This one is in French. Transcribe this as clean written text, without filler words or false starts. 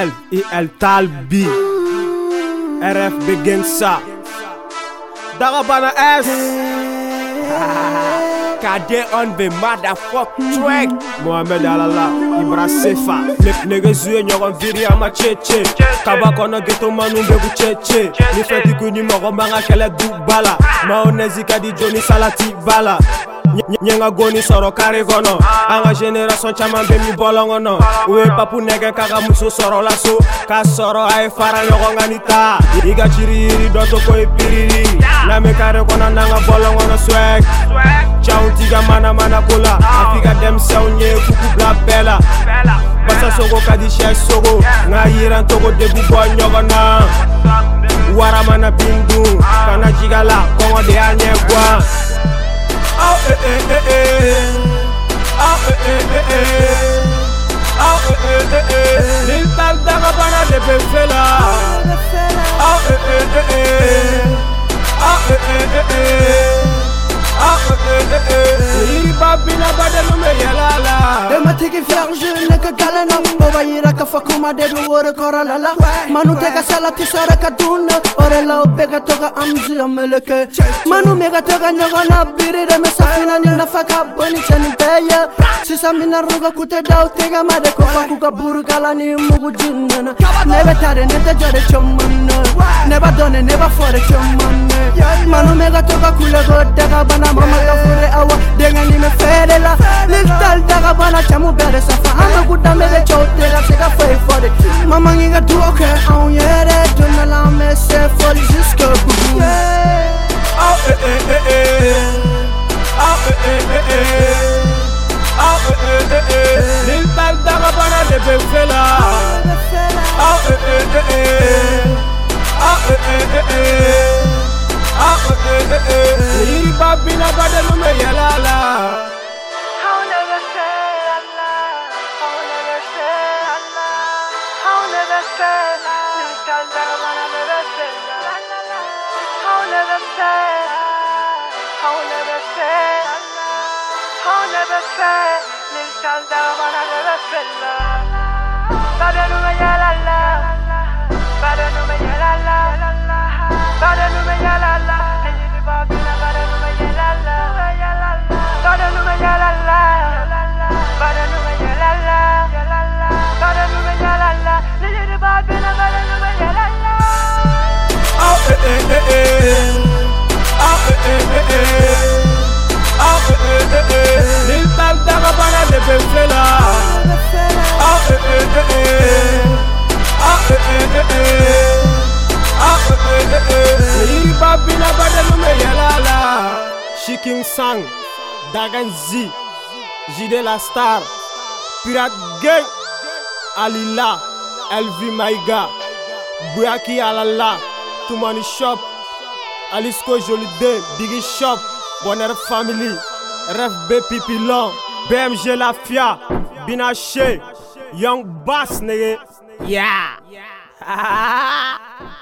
L Talbi RF Begensa Darabana S KD on the motherfucking track Mohamed Alala Ibra Sefa Nigga zuye nyogon viri ama cheche Kaba kono geto manu bebu cheche Ni feti kuni mogo manga kele du bala Maonezi kadi Johnny Salati bala Nyenga goni soro kare gono Anga generation chaman be mi bolongo no Uwe papu nege kaka muso soro laso Ka soro ay fara yogo nganita Iga chiri iri doto koi piriri Na me kare kona nanga bolongo no swag Chow tiga mana kola Afika dem seunye kuku bla bela Basa sogo kadi shai sogo Nga yiran togo debu boy nyogo na Waramana bindu Kana jigala kongo de anye kwa Oh eh eh eh eh Oh eh eh eh eh Oh eh eh eh eh Lil Tal Darabana de Befela Oh eh eh eh eh Oh eh eh eh eh Oh eh eh eh Lil Babina Badelu me yalala Dema tiki vierge neka galena Oba yira ka fakuma dedu wore koralala Manu teka salati sara kaduna Orela obega toga amzi ameleke Manu mega toga nyogona biri de mesafina ni nafaka boni chani beya Sisa mina ruga kute dao tega made kofa kuka buru kala ni mugu jinnana Nebe tare nete jore chomane Neba done neba fore chomane Manu mega toga kule go daga bana mama ka fure awa Denga ni me fedela Lil Tal Darabana chamu bere safa Ama kuda mele chote la seka fay fode Mama nginga du oke on yere Dona la me se foli jusque boubou Oh eh eh eh eh Oh eh eh eh eh Oh eh eh eh eh Lil Tal Darabana de Befela Oh eh eh eh eh Oh eh eh eh eh Oh eh eh eh eh Lil Babina Badelu me yalala Lil Tal Darabana de Befela Oh eh eh eh eh Oh eh eh eh eh Oh eh eh eh eh Lil Babina Badelu me yalala Shiking Sang Dagan Z Jide la Star Pirate Gang Alila Elvi Maiga Buyaki Alala Tumani Shop Alisco Jolide Biggie Shop Bonner Family RFB Pipilon BMG Lafia Binache Young Bass nigga Yeah